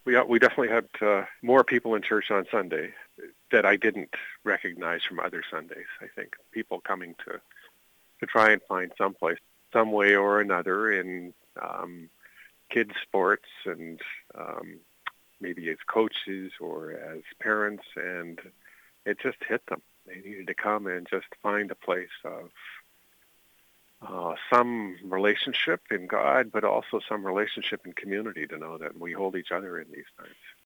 we definitely had more people in church on Sunday that I didn't recognize from other Sundays. I think people coming to try and find someplace, some way or another in kids' sports and maybe as coaches or as parents, and it just hit them. They needed to come and just find a place of some relationship in God, but also some relationship in community to know that we hold each other in these times.